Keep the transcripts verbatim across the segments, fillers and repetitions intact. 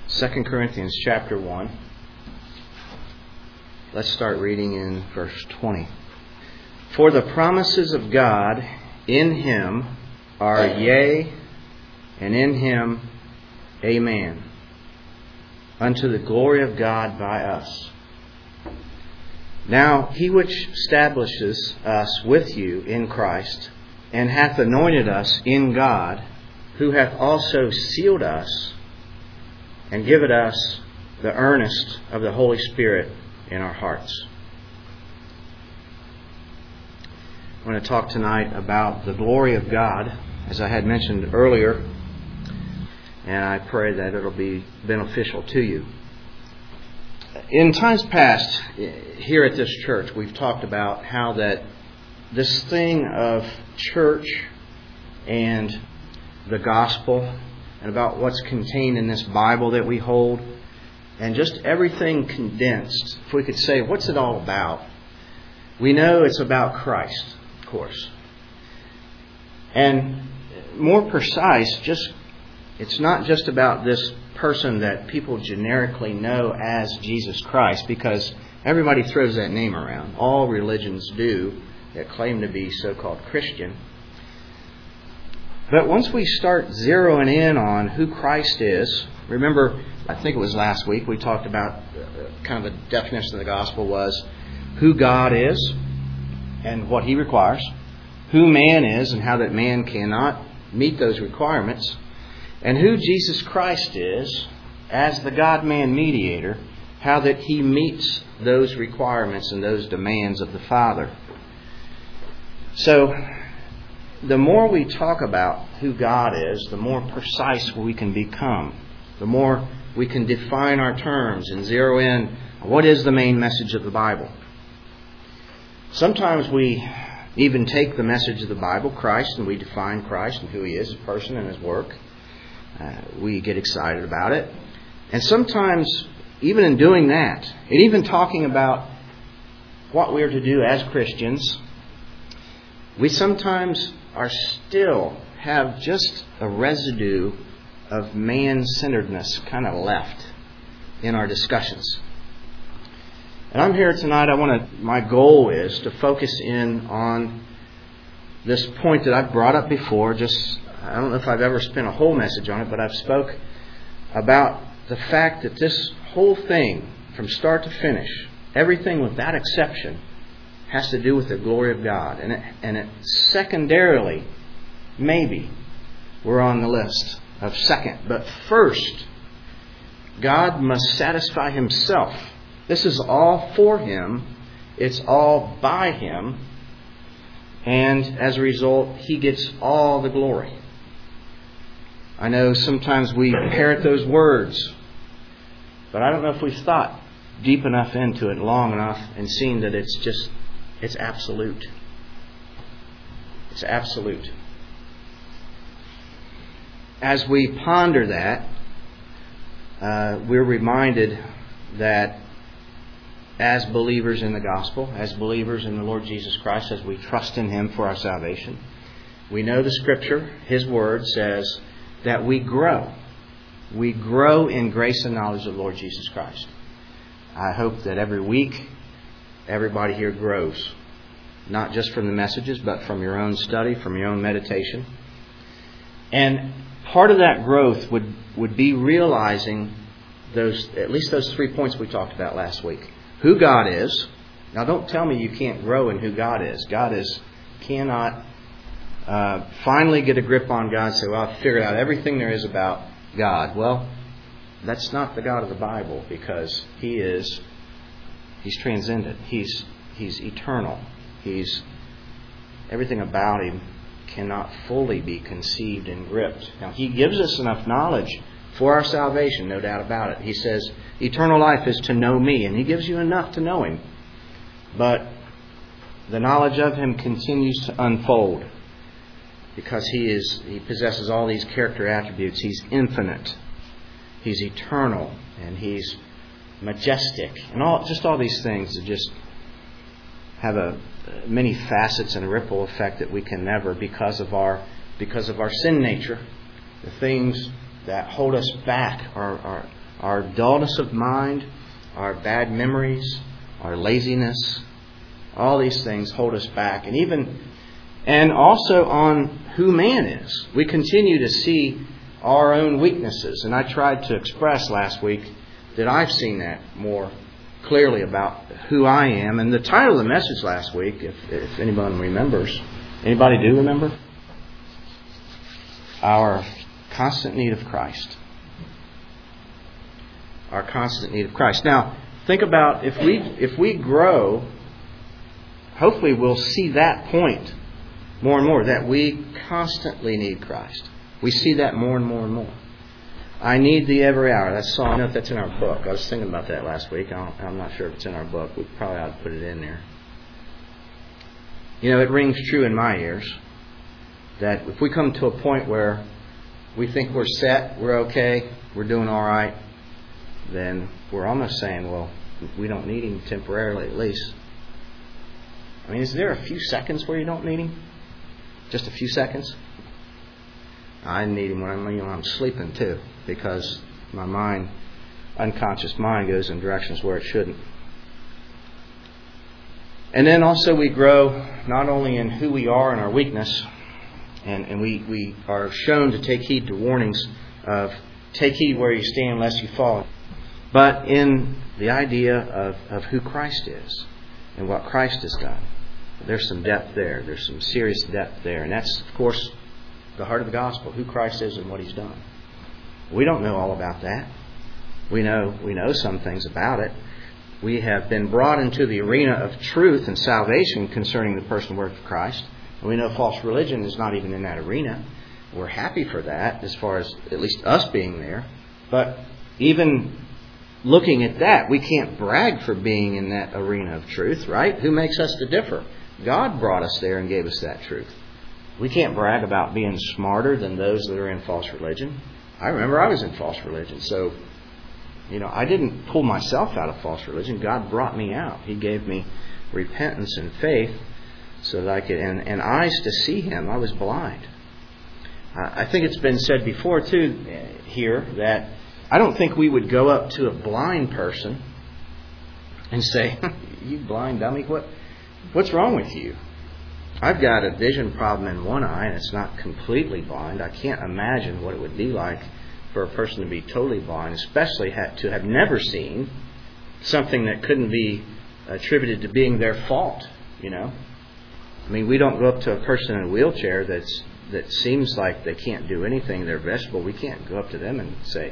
Second Corinthians chapter one. Let's start reading in verse twenty. For the promises of God in Him are yea, and in Him amen, unto the glory of God by us. Now He which establishes us with you in Christ, and hath anointed us in God, who hath also sealed us, and given us the earnest of the Holy Spirit in our hearts. I want to talk tonight about the glory of God, as I had mentioned earlier, and I pray that it'll be beneficial to you. In times past, here at this church, we've talked about how that this thing of church and the gospel, and about what's contained in this Bible that we hold, and just everything condensed, if we could say, what's it all about? We know it's about Christ, of course. And more precise, just it's not just about this person that people generically know as Jesus Christ, because everybody throws that name around. All religions do that claim to be so-called Christian. But once we start zeroing in on who Christ is, remember, I think it was last week, we talked about uh, kind of the definition of the gospel was who God is and what He requires, who man is and how that man cannot meet those requirements, and who Jesus Christ is as the God-man mediator, how that He meets those requirements and those demands of the Father. So, the more we talk about who God is, the more precise we can become. The more we can define our terms and zero in on what is the main message of the Bible. Sometimes we even take the message of the Bible, Christ, and we define Christ and who He is, His person and His work. Uh, we get excited about it. And sometimes, even in doing that, and even talking about what we are to do as Christians, we sometimes are still have just a residue of man-centeredness kind of left in our discussions. And I'm here tonight, I want to, my goal is to focus in on this point that I've brought up before. Just, I don't know if I've ever spent a whole message on it, but I've spoke about the fact that this whole thing, from start to finish, everything without exception, has to do with the glory of God. And it, and it secondarily, maybe, we're on the list of second. But first, God must satisfy Himself. This is all for Him. It's all by Him. And as a result, He gets all the glory. I know sometimes we parrot those words, but I don't know if we've thought deep enough into it, long enough, and seen that it's just It's absolute. It's absolute. As we ponder that, uh, we're reminded that as believers in the gospel, as believers in the Lord Jesus Christ, as we trust in Him for our salvation, we know the Scripture, His Word, says that we grow. We grow in grace and knowledge of the Lord Jesus Christ. I hope that every week everybody here grows, not just from the messages, but from your own study, from your own meditation. And part of that growth would, would be realizing those, at least those three points we talked about last week. Who God is. Now don't tell me you can't grow in who God is. God is cannot uh, finally get a grip on God and say, well, I've figured out everything there is about God. Well, that's not the God of the Bible, because He is He's transcendent. He's He's eternal. He's everything about Him cannot fully be conceived and gripped. Now, He gives us enough knowledge for our salvation, no doubt about it. He says, eternal life is to know Me, and He gives you enough to know Him. But the knowledge of Him continues to unfold, because He is He possesses all these character attributes. He's infinite. He's eternal, and He's majestic, and all just all these things that just have a many facets and a ripple effect that we can never, because of our because of our sin nature, the things that hold us back are, are Our dullness of mind, our bad memories, our laziness, all these things hold us back. And even, and also on who man is. We continue to see our own weaknesses. And I tried to express last week that I've seen that more clearly about who I am. And the title of the message last week, if, if anyone remembers, anybody do remember? Our constant need of Christ. Our constant need of Christ. Now, think about if we if we grow, hopefully we'll see that point more and more, that we constantly need Christ. We see that more and more and more. I need thee every hour. That's song. I don't know if that's in our book. I was thinking about that last week. I don't, I'm not sure if it's in our book. We probably ought to put it in there. You know, it rings true in my ears that if we come to a point where we think we're set, we're okay, we're doing all right, then we're almost saying, well, we don't need Him temporarily at least. I mean, is there a few seconds where you don't need Him? Just a few seconds? I need Him when I'm, you know, I'm sleeping too, because my mind, unconscious mind, goes in directions where it shouldn't. And then also we grow not only in who we are and our weakness, and, and we, we are shown to take heed to warnings of take heed where you stand lest you fall, but in the idea of, of who Christ is and what Christ has done. There's some depth there. There's some serious depth there. And that's, of course, the heart of the gospel, who Christ is and what He's done. We don't know all about that. We know we know some things about it. We have been brought into the arena of truth and salvation concerning the person and work of Christ. And we know false religion is not even in that arena. We're happy for that, as far as at least us being there. But even looking at that, we can't brag for being in that arena of truth, right? Who makes us to differ? God brought us there and gave us that truth. We can't brag about being smarter than those that are in false religion. I remember I was in false religion. So, you know, I didn't pull myself out of false religion. God brought me out. He gave me repentance and faith so that I could, and, and eyes to see Him. I was blind. I think it's been said before, too, here, that I don't think we would go up to a blind person and say, you blind dummy, what, what's wrong with you? I've got a vision problem in one eye and it's not completely blind. I can't imagine what it would be like for a person to be totally blind, especially to have never seen something that couldn't be attributed to being their fault, you know. I mean, we don't go up to a person in a wheelchair that's that seems like they can't do anything, they're vegetable. We can't go up to them and say,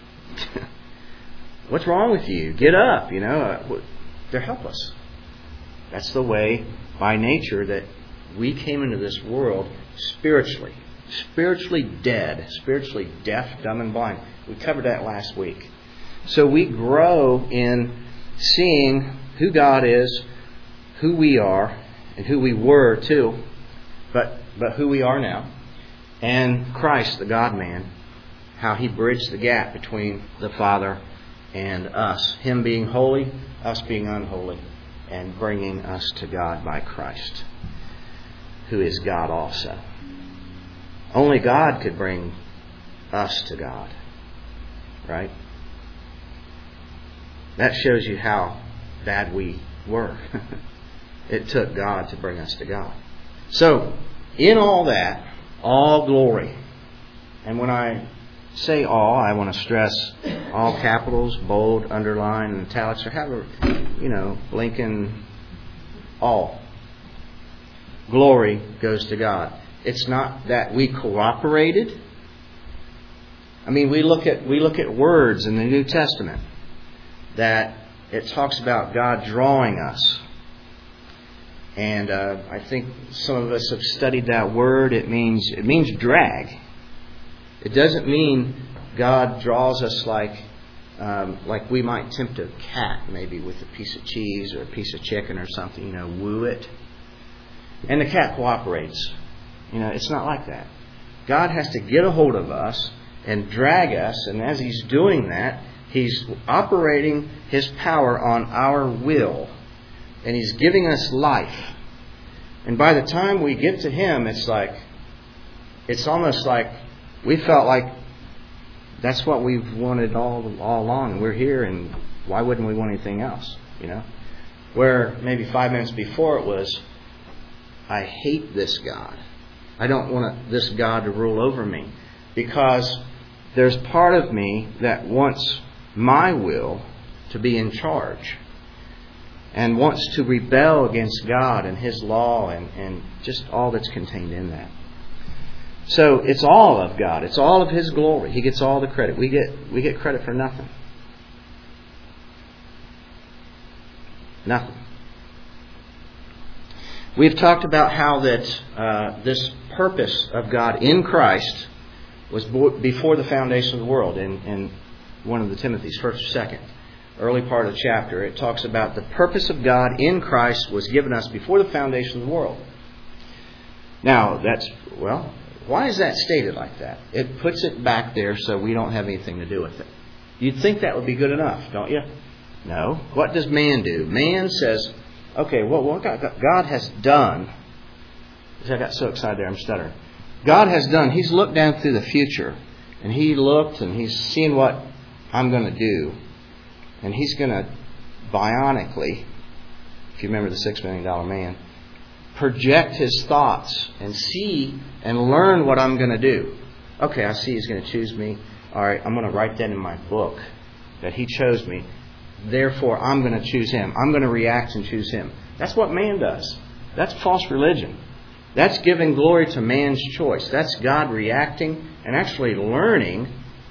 what's wrong with you? Get up, you know. They're helpless. That's the way, by nature, that we came into this world spiritually. Spiritually dead. Spiritually deaf, dumb, and blind. We covered that last week. So we grow in seeing who God is, who we are, and who we were too, but but who we are now. And Christ, the God-man, how He bridged the gap between the Father and us. Him being holy, us being unholy, and bringing us to God by Christ, who is God also. Only God could bring us to God, right? That shows you how bad we were. It took God to bring us to God. So, in all that, all glory. And when I say all, I want to stress all capitals, bold, underline, and italics, or however, you know, blinking, all. Glory goes to God. It's not that we cooperated. I mean, we look at we look at words in the New Testament that it talks about God drawing us. And uh, I think some of us have studied that word. It means it means drag. It doesn't mean God draws us like um, like we might tempt a cat, maybe with a piece of cheese or a piece of chicken or something. You know, woo it, and the cat cooperates. You know, it's not like that. God has to get a hold of us and drag us, and as He's doing that, He's operating His power on our will. And He's giving us life. And by the time we get to Him, it's like, it's almost like we felt like that's what we've wanted all all along, and we're here, and why wouldn't we want anything else? You know, where maybe five minutes before it was, I hate this God. I don't want this God to rule over me, because there's part of me that wants my will to be in charge and wants to rebel against God and His law and, and just all that's contained in that. So it's all of God. It's all of His glory. He gets all the credit. We get we get credit for nothing. Nothing. We've talked about how that uh, this purpose of God in Christ was before the foundation of the world. In, in one of the Timothy's, first or second, early part of the chapter, it talks about the purpose of God in Christ was given us before the foundation of the world. Now, that's, well, why is that stated like that? It puts it back there so we don't have anything to do with it. You'd think that would be good enough, don't you? No. What does man do? Man says, okay, well, what God has done, I got so excited there, I'm stuttering. God has done, He's looked down through the future, and He looked and He's seen what I'm going to do. And He's going to bionically, if you remember the six million dollar man, project His thoughts and see and learn what I'm going to do. Okay, I see He's going to choose me. All right, I'm going to write that in my book, that He chose me. Therefore, I'm going to choose Him. I'm going to react and choose Him. That's what man does. That's false religion. That's giving glory to man's choice. That's God reacting and actually learning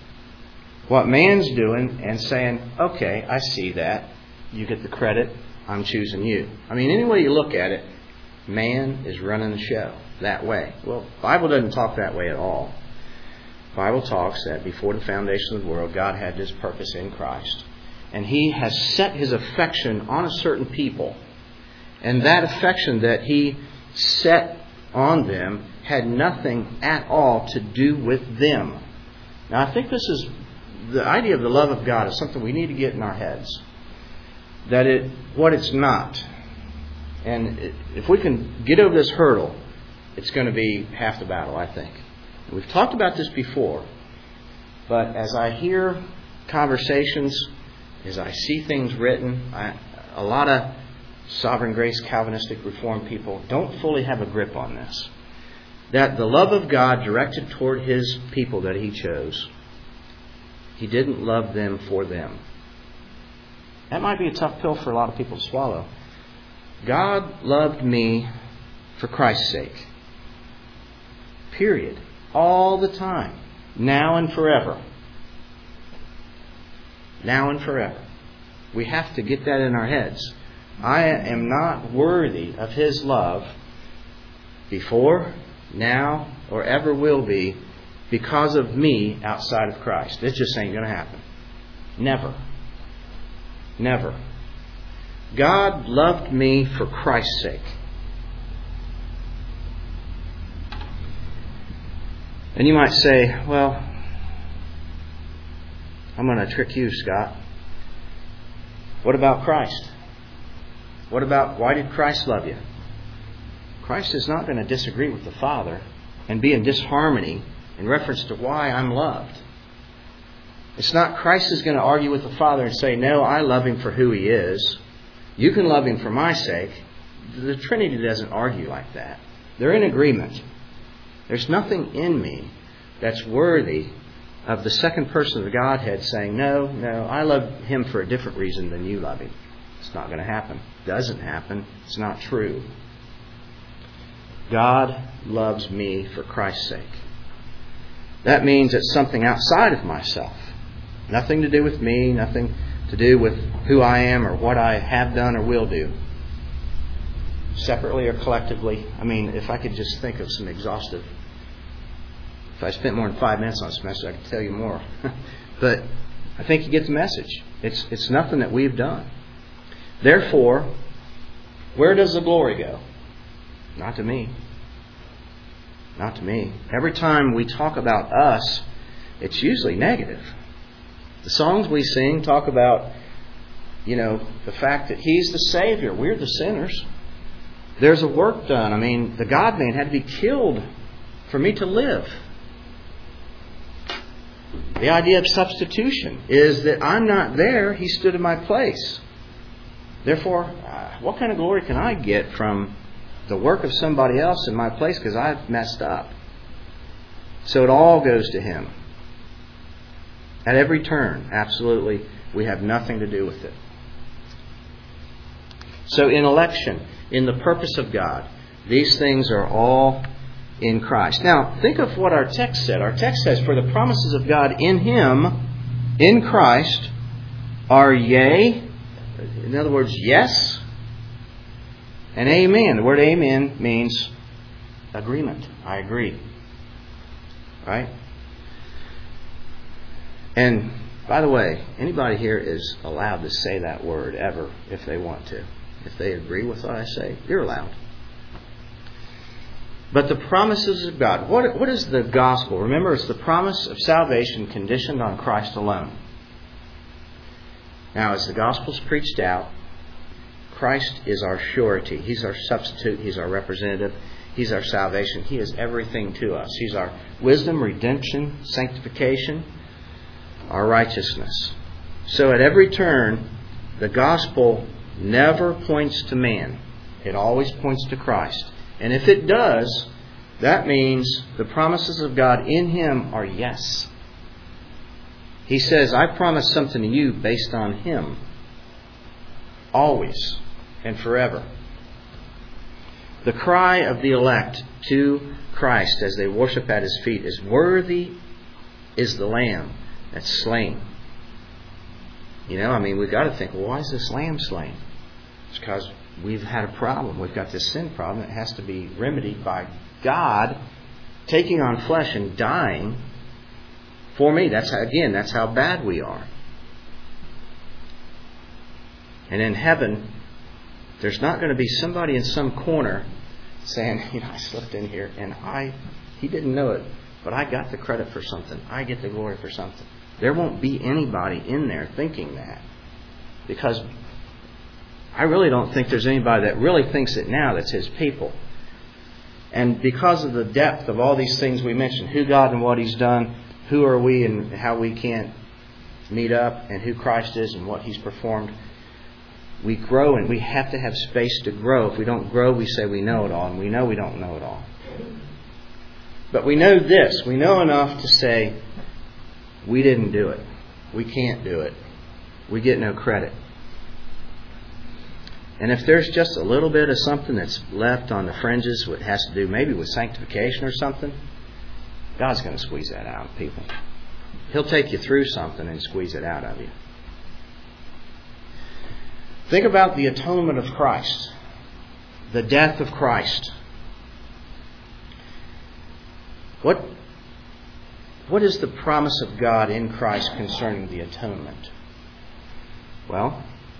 what man's doing and saying, okay, I see that. You get the credit. I'm choosing you. I mean, any way you look at it, man is running the show that way. Well, the Bible doesn't talk that way at all. The Bible talks that before the foundation of the world, God had this purpose in Christ. And He has set His affection on a certain people. And that affection that He set on them had nothing at all to do with them. Now, I think this is the idea of the love of God is something we need to get in our heads. That it, what it's not. And it, if we can get over this hurdle, it's going to be half the battle, I think. We've talked about this before. But as I hear conversations, as I see things written, I, a lot of Sovereign Grace Calvinistic Reformed people don't fully have a grip on this. That the love of God directed toward His people that He chose, He didn't love them for them. That might be a tough pill for a lot of people to swallow. God loved me for Christ's sake. Period. All the time. Now and forever. Now and forever. We have to get that in our heads. I am not worthy of His love before, now, or ever will be because of me outside of Christ. It just ain't going to happen. Never. Never. God loved me for Christ's sake. And you might say, well, I'm going to trick you, Scott. What about Christ? What about, why did Christ love you? Christ is not going to disagree with the Father and be in disharmony in reference to why I'm loved. It's not Christ is going to argue with the Father and say, no, I love Him for who He is. You can love Him for my sake. The Trinity doesn't argue like that. They're in agreement. There's nothing in me that's worthy of the second person of the Godhead saying, no, no, I love Him for a different reason than you love Him. It's not going to happen. Doesn't happen. It's not true. God loves me for Christ's sake. That means it's something outside of myself. Nothing to do with me, nothing to do with who I am or what I have done or will do. Separately or collectively. I mean, if I could just think of some exhaustive... If I spent more than five minutes on this message, I could tell you more. But I think you get the message. It's it's nothing that we've done. Therefore, where does the glory go? Not to me. Not to me. Every time we talk about us, it's usually negative. The songs we sing talk about, you know, the fact that He's the Savior. We're the sinners. There's a work done. I mean, the God-man had to be killed for me to live. The idea of substitution is that I'm not there, He stood in my place. Therefore, uh, what kind of glory can I get from the work of somebody else in my place because I've messed up? So it all goes to Him. At every turn, absolutely, we have nothing to do with it. So in election, in the purpose of God, these things are all in Christ. Now, think of what our text said. Our text says, for the promises of God in Him, in Christ, are yea, in other words, yes, and amen. The word amen means agreement. I agree. Right? And, by the way, anybody here is allowed to say that word ever if they want to. If they agree with what I say, you're allowed. But the promises of God. What, what is the gospel? Remember, it's the promise of salvation conditioned on Christ alone. Now, as the gospel's preached out, Christ is our surety. He's our substitute. He's our representative. He's our salvation. He is everything to us. He's our wisdom, redemption, sanctification, our righteousness. So at every turn, the gospel never points to man. It always points to Christ. And if it does, that means the promises of God in Him are yes. He says, I promise something to you based on Him. Always and forever. The cry of the elect to Christ as they worship at His feet is, worthy is the Lamb that's slain. You know, I mean, we've got to think, well, why is this lamb slain? It's because we've had a problem. We've got this sin problem that has to be remedied by God taking on flesh and dying for me. That's how, again, that's how bad we are. And in heaven, there's not going to be somebody in some corner saying, you know, I slipped in here and I, he didn't know it, but I got the credit for something. I get the glory for something. There won't be anybody in there thinking that. Because I really don't think there's anybody that really thinks it now that's His people. And because of the depth of all these things we mentioned, who God and what He's done, who are we and how we can't meet up, and who Christ is and what He's performed, we grow, and we have to have space to grow. If we don't grow, we say we know it all, and we know we don't know it all. But we know this. We know enough to say, we didn't do it. We can't do it. We get no credit. And if there's just a little bit of something that's left on the fringes, what has to do maybe with sanctification or something, God's going to squeeze that out of people. He'll take you through something and squeeze it out of you. Think about the atonement of Christ, the death of Christ. What, what is the promise of God in Christ concerning the atonement? Well,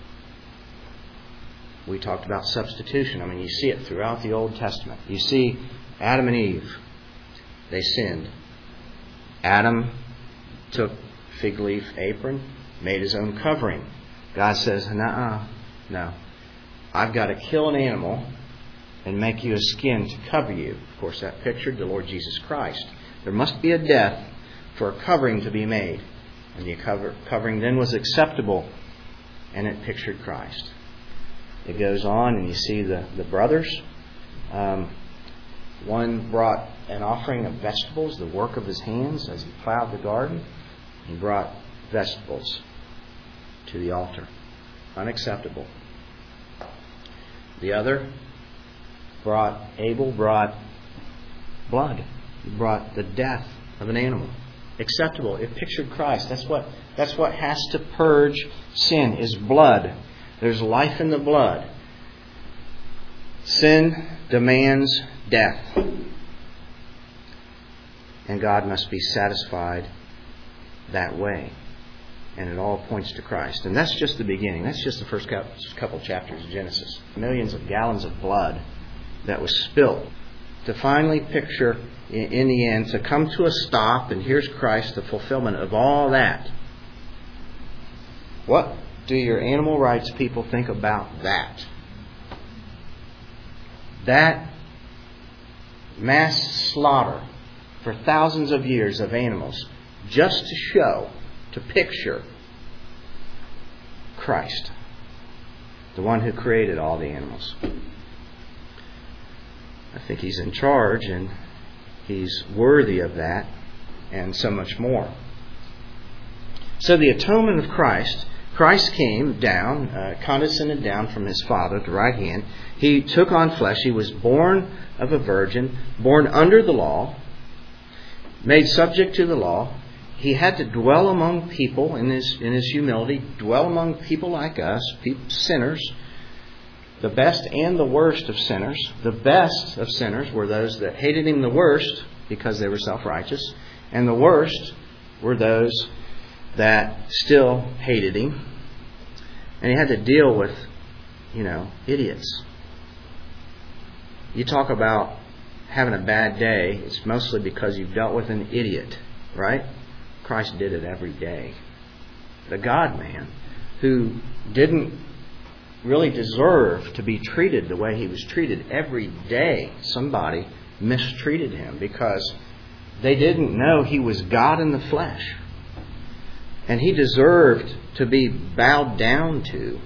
we talked about substitution. I mean, you see it throughout the Old Testament. You see Adam and Eve. They sinned. Adam took fig leaf apron, made his own covering. God says, nuh-uh, no. I've got to kill an animal and make you a skin to cover you. Of course, that pictured the Lord Jesus Christ. There must be a death for a covering to be made. And the cover, covering then was acceptable, and it pictured Christ. It goes on, and you see the, the brothers. Um, one brought an offering of vegetables, the work of his hands, as he plowed the garden. He brought vegetables to the altar. Unacceptable. The other brought, Abel brought blood. He brought the death of an animal. Acceptable. It pictured Christ. That's what, that's what has to purge sin, is blood. There's life in the blood. Sin demands death. And God must be satisfied that way. And it all points to Christ. And that's just the beginning. That's just the first couple chapters of Genesis. Millions of gallons of blood that was spilt to finally picture, in the end, to come to a stop, and here's Christ, the fulfillment of all that. What do your animal rights people think about that? That mass slaughter for thousands of years of animals just to show, to picture Christ, the one who created all the animals. I think He's in charge, and He's worthy of that, and so much more. So the atonement of Christ, Christ came down, uh, condescended down from His Father at the right hand. He took on flesh. He was born of a virgin, born under the law, made subject to the law. He had to dwell among people in His in His humility, dwell among people like us, people, sinners, the best and the worst of sinners. The best of sinners were those that hated Him the worst because they were self-righteous, and the worst were those that still hated Him. And He had to deal with, you know, idiots. You talk about having a bad day, it's mostly because you've dealt with an idiot, right? Christ did it every day. The God-man who didn't really deserve to be treated the way He was treated every day. Somebody mistreated Him because they didn't know He was God in the flesh. And He deserved to be bowed down to.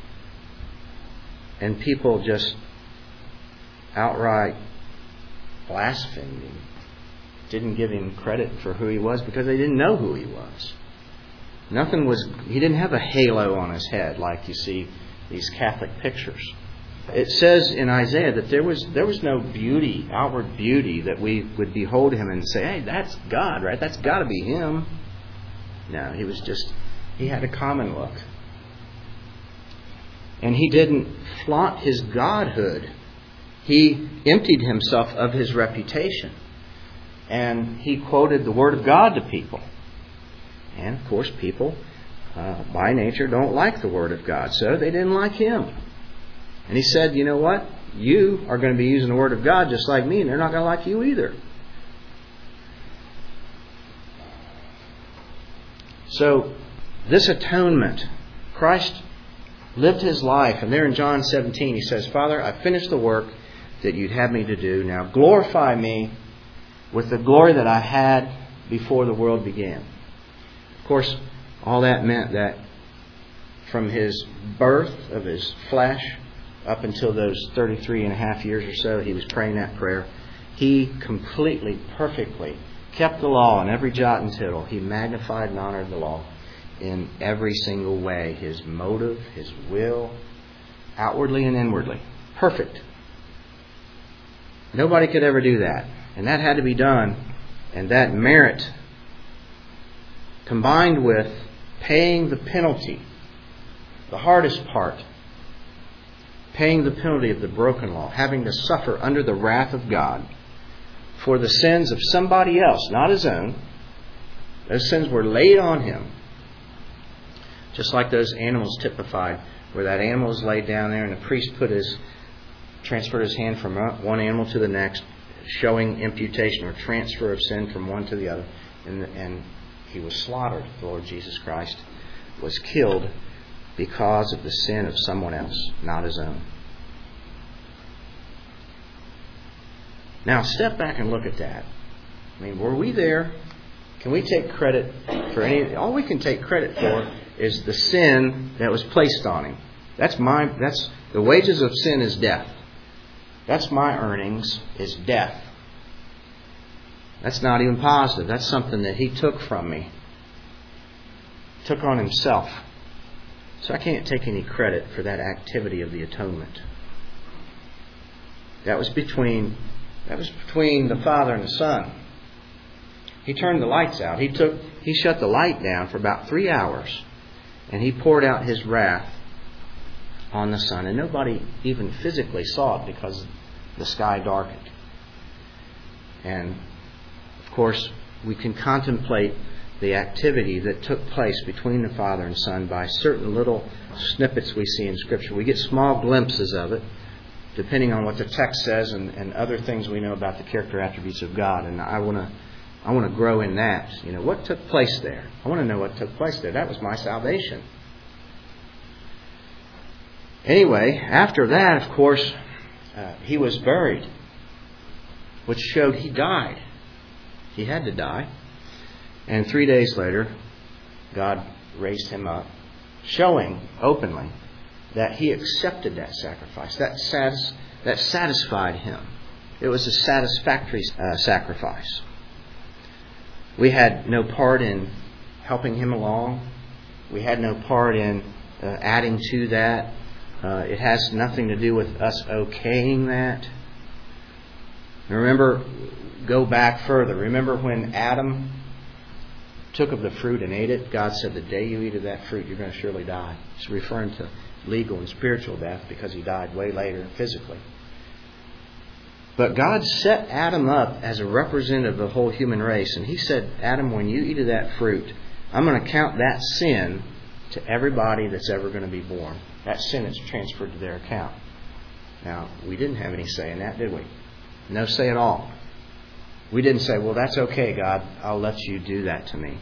And people just outright blasphemed Him. Didn't give Him credit for who He was because they didn't know who He was. Nothing was, He didn't have a halo on His head like you see these Catholic pictures. It says in Isaiah that there was there was no beauty, outward beauty, that we would behold Him and say, hey, that's God, right? That's got to be Him. No, He was just, He had a common look. And He didn't flaunt His godhood. He emptied Himself of His reputation. And He quoted the Word of God to people. And, of course, people, uh, by nature, don't like the Word of God. So they didn't like Him. And He said, you know what? You are going to be using the Word of God just like me, and they're not going to like you either. So, this atonement, Christ lived His life. And there in John seventeen, He says, Father, I finished the work that You'd have me to do. Now glorify me with the glory that I had before the world began. Of course, all that meant that from His birth of His flesh up until those thirty-three and a half years or so He was praying that prayer, He completely, perfectly kept the law in every jot and tittle. He magnified and honored the law in every single way. His motive, His will, outwardly and inwardly. Perfect. Nobody could ever do that. And that had to be done. And that merit, combined with paying the penalty, the hardest part, paying the penalty of the broken law, having to suffer under the wrath of God for the sins of somebody else, not His own. Those sins were laid on Him. Just like those animals typified, where that animal was laid down there and the priest put his, transferred his hand from one animal to the next, showing imputation or transfer of sin from one to the other. And, and He was slaughtered. The Lord Jesus Christ was killed because of the sin of someone else, not His own. Now, step back and look at that. I mean, were we there? Can we take credit for any? All we can take credit for is the sin that was placed on Him. That's my. That's the wages of sin is death. That's my earnings is death. That's not even positive. That's something that He took from me. Took on Himself. So I can't take any credit for that activity of the atonement. That was between that was between the Father and the Son. He turned the lights out. He took he shut the light down for about three hours. And He poured out His wrath on the Son. And nobody even physically saw it because the sky darkened. And of course, we can contemplate the activity that took place between the Father and Son by certain little snippets we see in Scripture. We get small glimpses of it, depending on what the text says and, and other things we know about the character attributes of God. And I want to I want to grow in that. You know, what took place there? I want to know what took place there. That was my salvation. Anyway, after that, of course, uh, He was buried, which showed He died. He had to die. And three days later, God raised him up, showing openly that he accepted that sacrifice. That, satis- that satisfied him. It was a satisfactory uh, sacrifice. We had no part in helping him along. We had no part in uh, adding to that. Uh, it has nothing to do with us okaying that. Remember, go back further. Remember when Adam took of the fruit and ate it? God said, the day you eat of that fruit, you're going to surely die. He's referring to legal and spiritual death because he died way later physically. But God set Adam up as a representative of the whole human race. And He said, Adam, when you eat of that fruit, I'm going to count that sin to everybody that's ever going to be born. That sin is transferred to their account. Now, we didn't have any say in that, did we? No say at all. We didn't say, well, that's okay, God. I'll let you do that to me.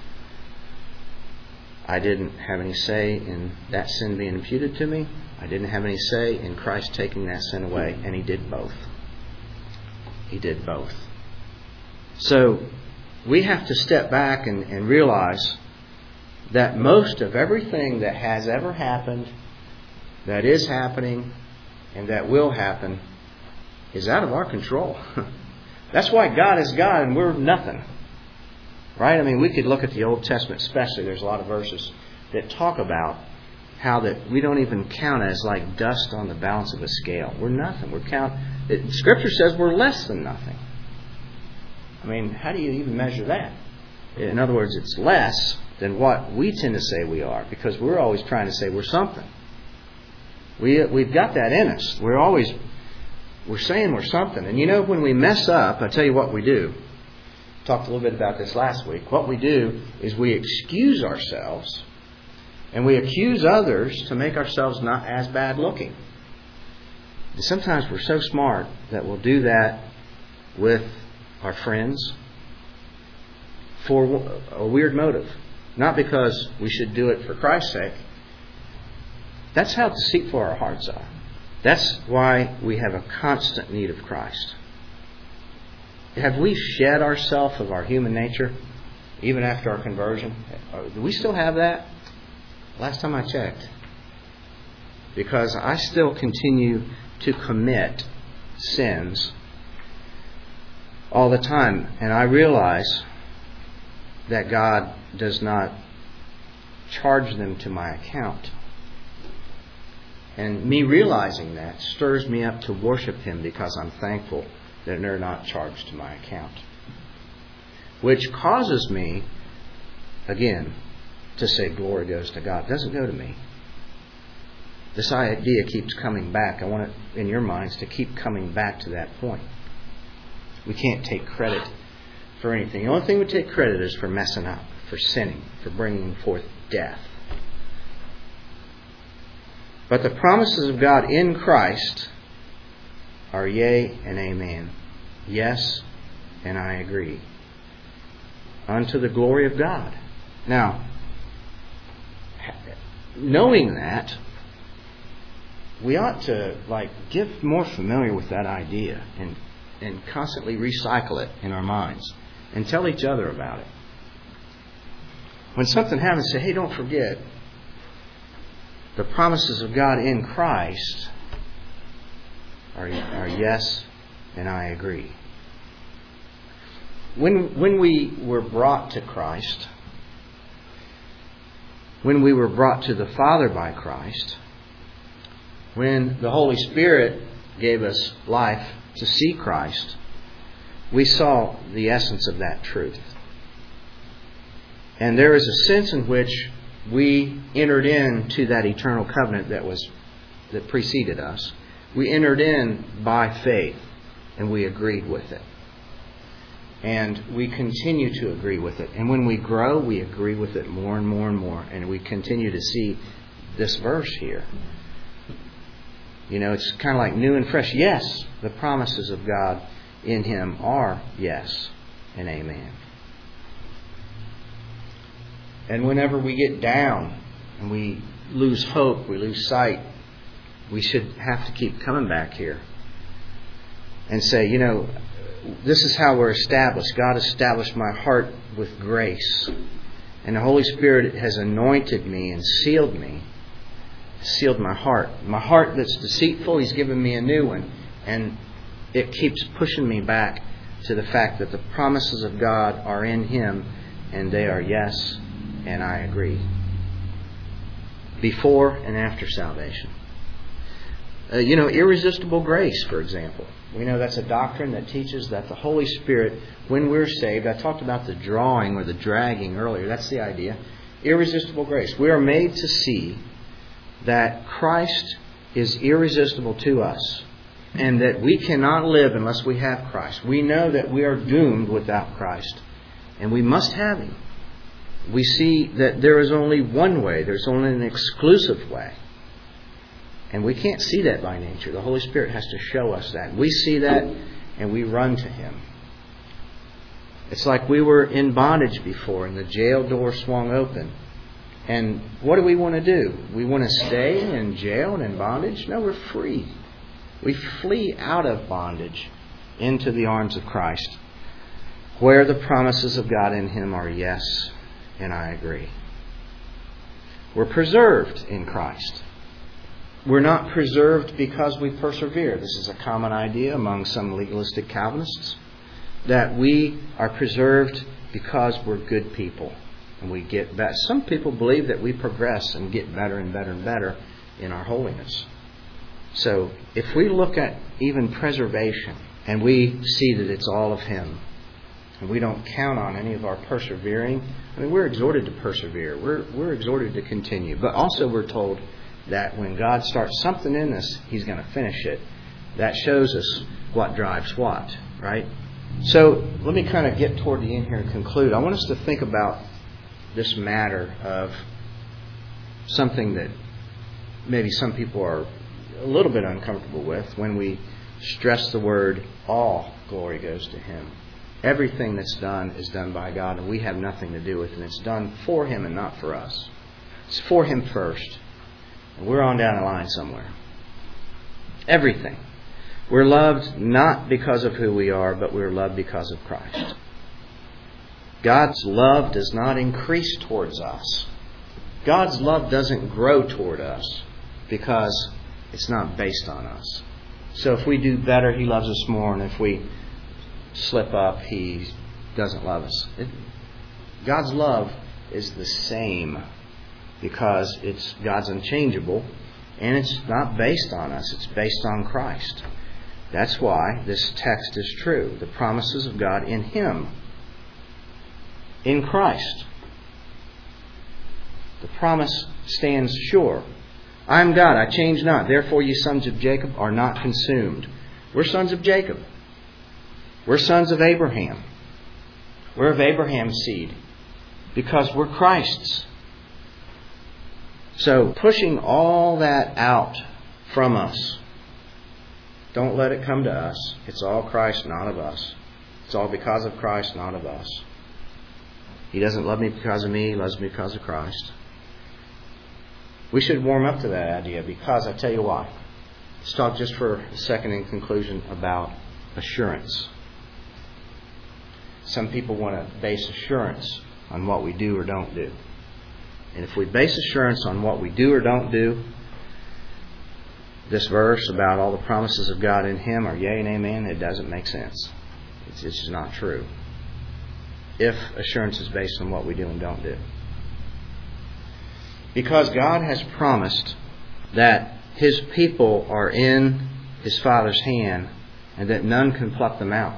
I didn't have any say in that sin being imputed to me. I didn't have any say in Christ taking that sin away. And He did both. He did both. So we have to step back and, and realize that most of everything that has ever happened, that is happening, and that will happen is out of our control. That's why God is God and we're nothing. Right? I mean, we could look at the Old Testament especially. There's a lot of verses that talk about how that we don't even count as like dust on the balance of a scale. We're nothing. We're count. It, Scripture says we're less than nothing. I mean, how do you even measure that? In other words, it's less than what we tend to say we are, because we're always trying to say we're something. We we've got that in us. We're always we're saying we're something. And you know, when we mess up, I tell you what we do. Talked a little bit about this last week. What we do is we excuse ourselves and we accuse others to make ourselves not as bad looking. Sometimes we're so smart that we'll do that with our friends for a weird motive. Not because we should do it for Christ's sake. That's how deceitful our hearts are. That's why we have a constant need of Christ. Have we shed ourselves of our human nature even after our conversion? Do we still have that? Last time I checked. Because I still continue to commit sins all the time. And I realize that God does not charge them to my account. And me realizing that stirs me up to worship Him, because I'm thankful that they're not charged to my account. Which causes me, again, to say glory goes to God. It doesn't go to me. This idea keeps coming back. I want it in your minds to keep coming back to that point. We can't take credit for anything. The only thing we take credit is for messing up, for sinning, for bringing forth death. But the promises of God in Christ are yea and amen. Yes, and I agree. Unto the glory of God. Now, knowing that, we ought to like get more familiar with that idea and, and constantly recycle it in our minds and tell each other about it. When something happens, say, hey, don't forget, the promises of God in Christ are, are yes, and I agree. When, when we were brought to Christ, when we were brought to the Father by Christ, when the Holy Spirit gave us life to see Christ, we saw the essence of that truth. And there is a sense in which we entered into that eternal covenant that was that preceded us. We entered in by faith, and we agreed with it. And we continue to agree with it. And when we grow, we agree with it more and more and more. And we continue to see this verse here. You know, it's kind of like new and fresh. Yes, the promises of God in Him are yes and amen. And whenever we get down and we lose hope, we lose sight, we should have to keep coming back here and say, you know, this is how we're established. God established my heart with grace. And the Holy Spirit has anointed me and sealed me. Sealed my heart. My heart that's deceitful, He's given me a new one. And it keeps pushing me back to the fact that the promises of God are in Him, and they are yes, and I agree. Before and after salvation. Uh, you know, irresistible grace, for example. We know that's a doctrine that teaches that the Holy Spirit, when we're saved, I talked about the drawing or the dragging earlier. That's the idea. Irresistible grace. We are made to see that Christ is irresistible to us, and that we cannot live unless we have Christ. We know that we are doomed without Christ, and we must have Him. We see that there is only one way. There's only an exclusive way. And we can't see that by nature. The Holy Spirit has to show us that. We see that and we run to Him. It's like we were in bondage before and the jail door swung open. And what do we want to do? We want to stay in jail and in bondage? No, we're free. We flee out of bondage into the arms of Christ, where the promises of God in Him are yes, and I agree. We're preserved in Christ. We're not preserved because we persevere. This is a common idea among some legalistic Calvinists, that we are preserved because we're good people and we get better. Some people believe that we progress and get better and better and better in our holiness. So if we look at even preservation and we see that it's all of Him, and we don't count on any of our persevering, I mean, we're exhorted to persevere. We're, we're exhorted to continue. But also we're told that when God starts something in us, He's going to finish it. That shows us what drives what, right? So let me kind of get toward the end here and conclude. I want us to think about this matter of something that maybe some people are a little bit uncomfortable with when we stress the word, all glory goes to Him. Everything that's done is done by God, and we have nothing to do with it. And it's done for Him and not for us. It's for Him first. And we're on down the line somewhere. Everything. We're loved not because of who we are, but we're loved because of Christ. God's love does not increase towards us. God's love doesn't grow toward us because it's not based on us. So if we do better, He loves us more. And if we slip up, He doesn't love us. It, God's love is the same, because it's God's unchangeable, and it's not based on us. It's based on Christ. That's why this text is true. The promises of God in Him. In Christ. The promise stands sure. I am God, I change not. Therefore ye sons of Jacob are not consumed. We're sons of Jacob. We're sons of Abraham. We're of Abraham's seed because we're Christ's. So, pushing all that out from us, don't let it come to us. It's all Christ, not of us. It's all because of Christ, not of us. He doesn't love me because of me. He loves me because of Christ. We should warm up to that idea, because I tell you why. Let's talk just for a second in conclusion about assurance. Some people want to base assurance on what we do or don't do. And if we base assurance on what we do or don't do, this verse about all the promises of God in Him are yea and amen, it doesn't make sense. It's, it's just not true. If assurance is based on what we do and don't do. Because God has promised that His people are in His Father's hand and that none can pluck them out.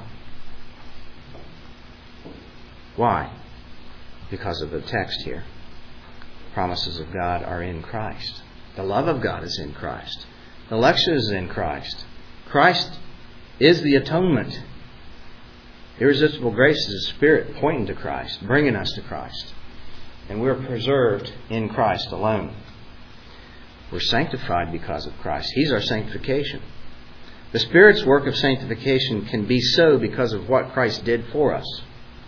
Why? Because of the text here. Promises of God are in Christ. The love of God is in Christ. The election is in Christ. Christ is the atonement. Irresistible grace is the Spirit pointing to Christ, bringing us to Christ. And we're preserved in Christ alone. We're sanctified because of Christ. He's our sanctification. The Spirit's work of sanctification can be so because of what Christ did for us.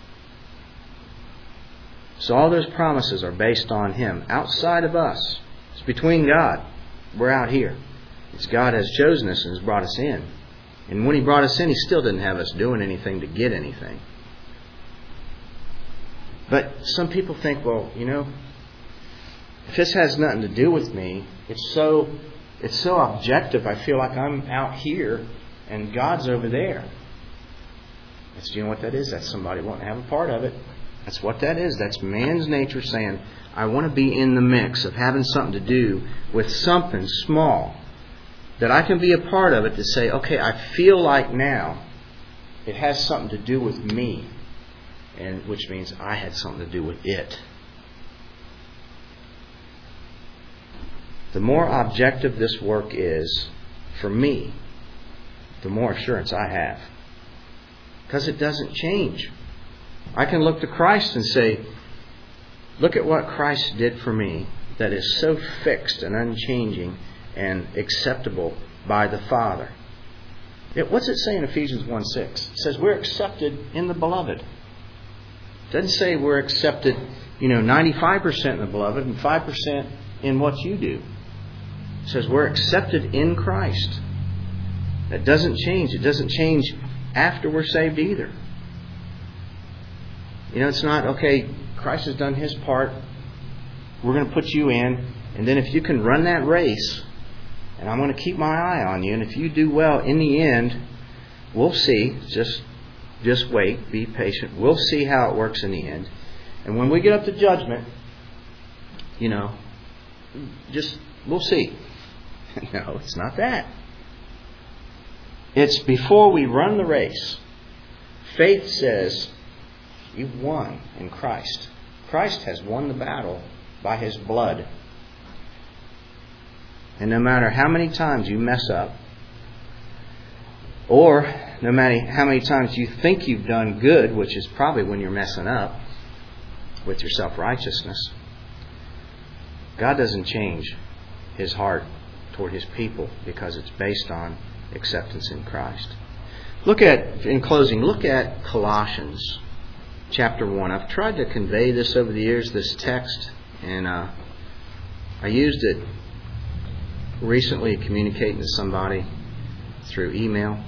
So all those promises are based on Him. Outside of us. It's between God. We're out here. It's God has chosen us and has brought us in. And when He brought us in, He still didn't have us doing anything to get anything. But some people think, well, you know, if this has nothing to do with me, it's so it's so objective. I feel like I'm out here and God's over there. That's, you know what that is? That's somebody wanting to have a part of it. That's what that is. That's man's nature saying, I want to be in the mix of having something to do with something small, that I can be a part of it, to say, okay, I feel like now it has something to do with me, and which means I had something to do with it. The more objective this work is for me, the more assurance I have. Because it doesn't change. I can look to Christ and say, look at what Christ did for me that is so fixed and unchanging and acceptable by the Father. It, what's it say in Ephesians one six? It says we're accepted in the Beloved. It doesn't say we're accepted, you know, ninety-five percent in the Beloved and five percent in what you do. It says we're accepted in Christ. That doesn't change. It doesn't change after we're saved either. You know, it's not, okay, Christ has done His part, we're going to put you in, and then if you can run that race, and I'm going to keep my eye on you, and if you do well, in the end, we'll see. Just, just wait, be patient. We'll see how it works in the end. And when we get up to judgment, you know, just, we'll see. No, it's not that. It's before we run the race. Faith says, you've won in Christ. Christ has won the battle by His blood. And no matter how many times you mess up, or no matter how many times you think you've done good, which is probably when you're messing up with your self-righteousness, God doesn't change His heart toward His people because it's based on acceptance in Christ. Look at, in closing, look at Colossians chapter one. I've tried to convey this over the years, this text, and uh, I used it recently communicating to somebody through email.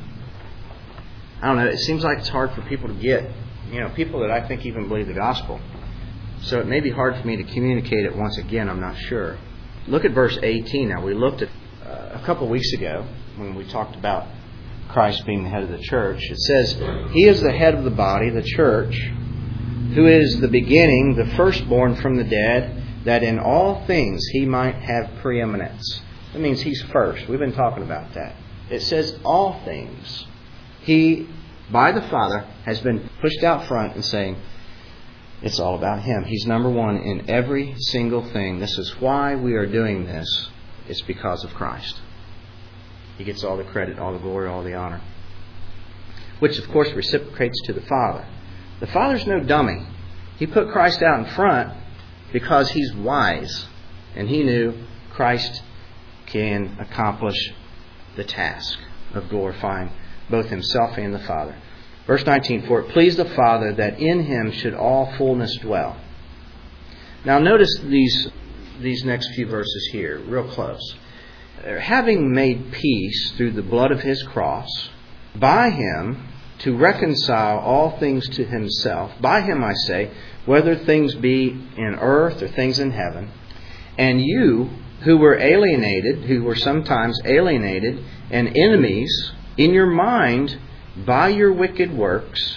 I don't know, it seems like it's hard for people to get, you know, people that I think even believe the gospel. So it may be hard for me to communicate it once again, I'm not sure. Look at verse eighteen now. We looked at uh, a couple of weeks ago when we talked about Christ being the head of the church. It says, He is the head of the body, the church, who is the beginning, the firstborn from the dead, that in all things He might have preeminence. That means He's first. We've been talking about that. It says all things. He, by the Father, has been pushed out front and saying, it's all about Him. He's number one in every single thing. This is why we are doing this. It's because of Christ. He gets all the credit, all the glory, all the honor. Which, of course, reciprocates to the Father. The Father's no dummy. He put Christ out in front because He's wise. And He knew Christ can accomplish the task of glorifying both Himself and the Father. Verse nineteen, for it pleased the Father that in Him should all fullness dwell. Now notice these, these next few verses here, real close. Having made peace through the blood of His cross, by Him to reconcile all things to Himself. By Him, I say, whether things be in earth or things in heaven. And you, who were alienated, who were sometimes alienated and enemies in your mind by your wicked works,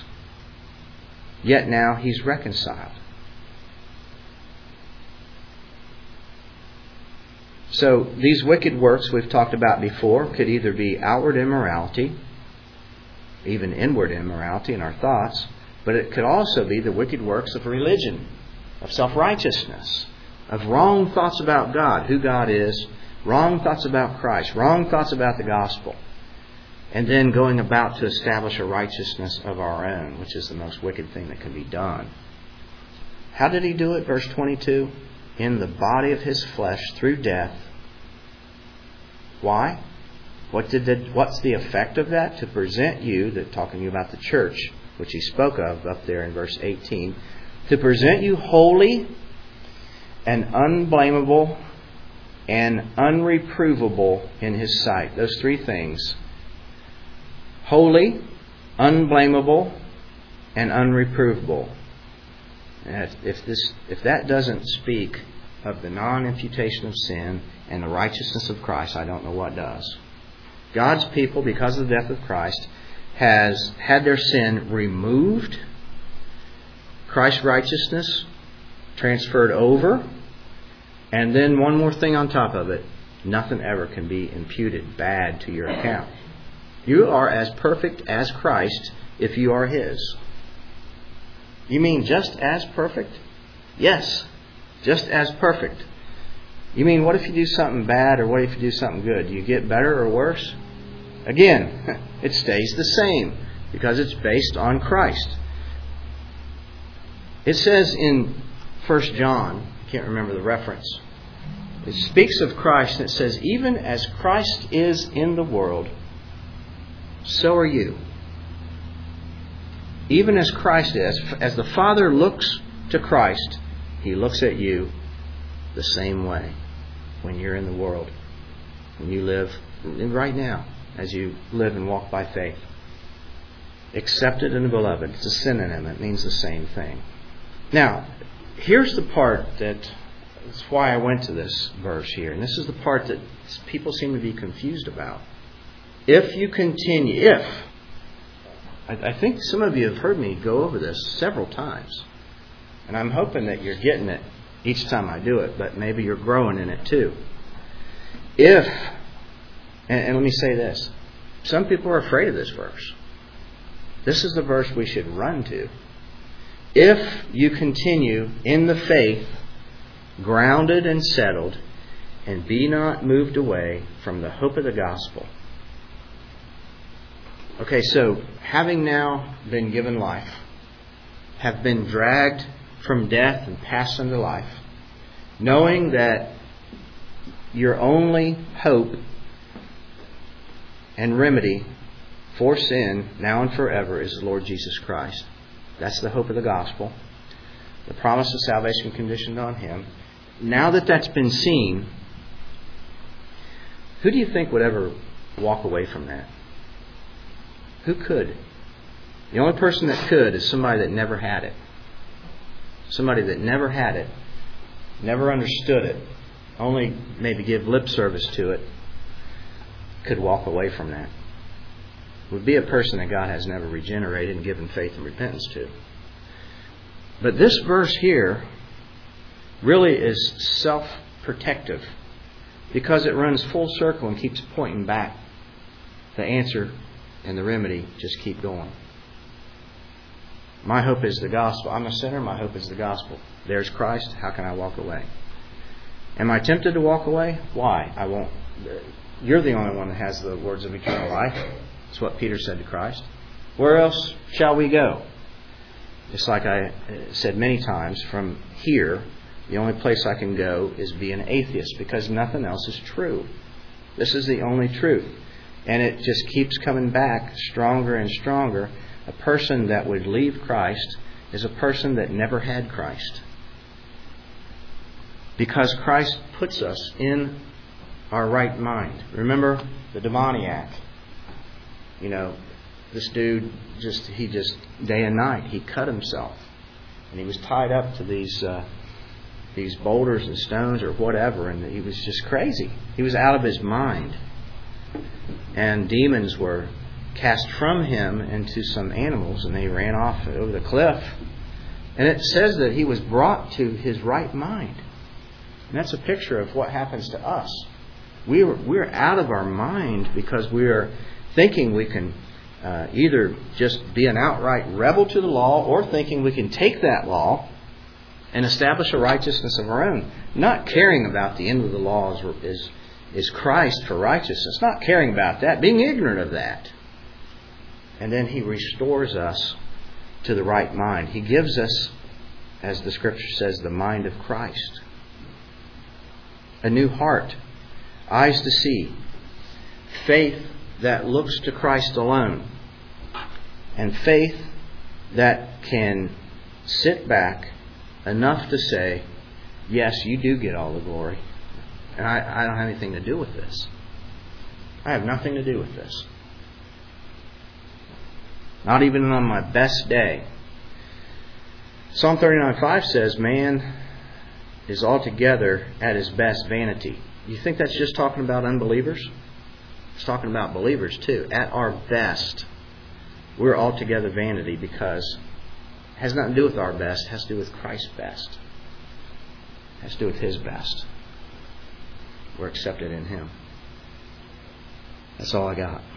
yet now He's reconciled. So these wicked works we've talked about before could either be outward immorality, even inward immorality in our thoughts, but it could also be the wicked works of religion, of self-righteousness, of wrong thoughts about God, who God is, wrong thoughts about Christ, wrong thoughts about the gospel, and then going about to establish a righteousness of our own, which is the most wicked thing that can be done. How did He do it? Verse twenty-two, in the body of His flesh through death. Why? What did the, what's the effect of that? To present you, that talking about the church, which He spoke of up there in verse eighteen, to present you holy and unblameable and unreprovable in His sight. Those three things. Holy, unblameable, and unreprovable. And if this, if that doesn't speak of the non-imputation of sin and the righteousness of Christ, I don't know what does. God's people, because of the death of Christ, has had their sin removed, Christ's righteousness transferred over, and then one more thing on top of it, nothing ever can be imputed bad to your account. You are as perfect as Christ if you are His. You mean just as perfect? Yes, just as perfect. You mean what if you do something bad, or what if you do something good? Do you get better or worse? Again, it stays the same because it's based on Christ. It says in First John, I can't remember the reference, it speaks of Christ and it says, even as Christ is in the world, so are you. Even as Christ is, as the Father looks to Christ, He looks at you the same way when you're in the world, when you live right now, as you live and walk by faith. Accepted and beloved. It's a synonym. It means the same thing. Now, here's the part that, that's why I went to this verse here. And this is the part that people seem to be confused about. If you continue, if, I, I think some of you have heard me go over this several times. And I'm hoping that you're getting it each time I do it, but maybe you're growing in it too. If, and, and let me say this, some people are afraid of this verse. This is the verse we should run to. If you continue in the faith, grounded and settled, and be not moved away from the hope of the gospel. Okay, so having now been given life, have been dragged from death and passed into life, knowing that your only hope and remedy for sin now and forever is the Lord Jesus Christ. That's the hope of the gospel. The promise of salvation conditioned on Him. Now that that's been seen, who do you think would ever walk away from that? Who could? The only person that could is somebody that never had it. Somebody that never had it, never understood it, only maybe give lip service to it, could walk away from that. Would be a person that God has never regenerated and given faith and repentance to. But this verse here really is self-protective because it runs full circle and keeps pointing back. The answer and the remedy just keep going. My hope is the gospel. I'm a sinner. My hope is the gospel. There's Christ. How can I walk away? Am I tempted to walk away? Why? I won't. You're the only one that has the words of eternal life. That's what Peter said to Christ. Where else shall we go? It's like I said many times, from here, the only place I can go is be an atheist because nothing else is true. This is the only truth. And it just keeps coming back stronger and stronger. A person that would leave Christ is a person that never had Christ. Because Christ puts us in our right mind. Remember the demoniac. You know, this dude, just he just, day and night, he cut himself. And he was tied up to these uh, these boulders and stones or whatever. And he was just crazy. He was out of his mind. And demons were cast from him into some animals, and they ran off over the cliff. And it says that he was brought to his right mind. And that's a picture of what happens to us. We were, we're out of our mind because we are thinking we can uh, either just be an outright rebel to the law, or thinking we can take that law and establish a righteousness of our own. Not caring about the end of the law is, is, is Christ for righteousness. Not caring about that. Being ignorant of that. And then He restores us to the right mind. He gives us, as the Scripture says, the mind of Christ. A new heart. Eyes to see. Faith that looks to Christ alone. And faith that can sit back enough to say, yes, you do get all the glory. And I, I don't have anything to do with this. I have nothing to do with this. Not even on my best day. Psalm thirty-nine five says, man is altogether at his best vanity. You think that's just talking about unbelievers? It's talking about believers too. At our best, we're altogether vanity, because it has nothing to do with our best. It has to do with Christ's best. It has to do with His best. We're accepted in Him. That's all I got.